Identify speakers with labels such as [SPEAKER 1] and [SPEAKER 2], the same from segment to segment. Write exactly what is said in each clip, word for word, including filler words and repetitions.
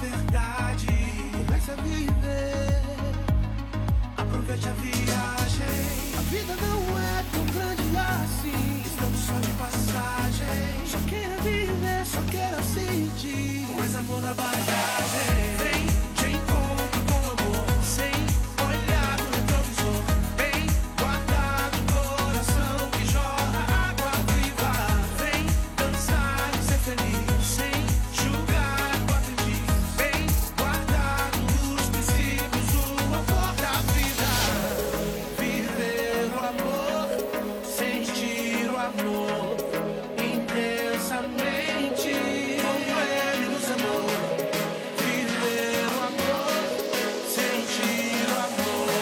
[SPEAKER 1] verdade. Comece a viver, aproveite a viagem. A vida não é tão grande assim, estamos só de passagem. Só queira viver, só queira sentir mais amor na bagagem. Vem de encontro com amor, sem olhar no retrovisor. Bem guardado o coração que jorra água viva. Vem dançar e ser feliz, sem julgar o aprendiz. Bem guardado os princípios, o amor da vida. Viver o amor, sentir o amor intensamente, como ele nos amou. Viver o amor, sentir o amor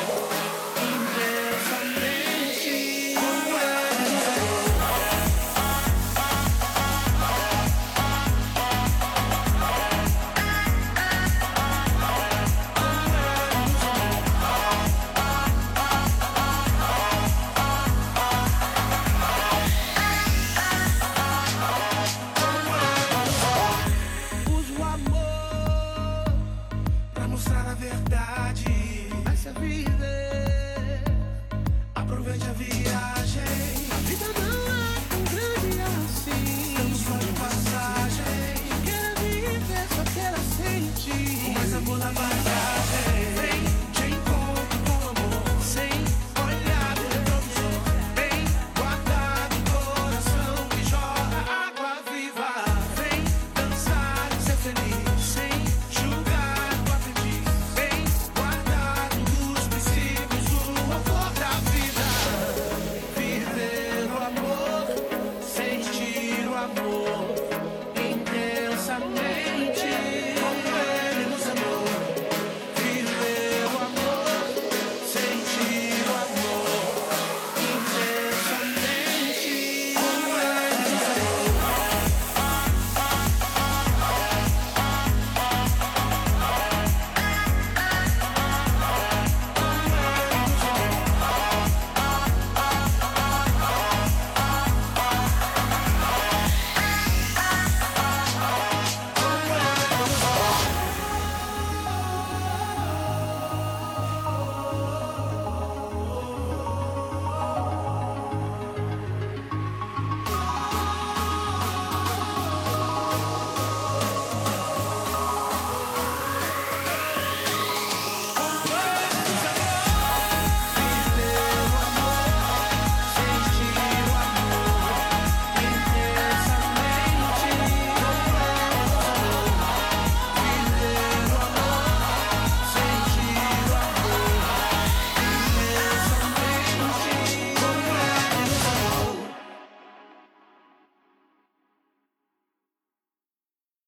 [SPEAKER 1] intensamente, como ele nos amou. Use o amor pra mostrar a verdade. Comece a viver, aproveite a viagem. A vida não é tão grande assim, estamos só de passagem. Só queira viver, só queira sentir mais amor na bagagem.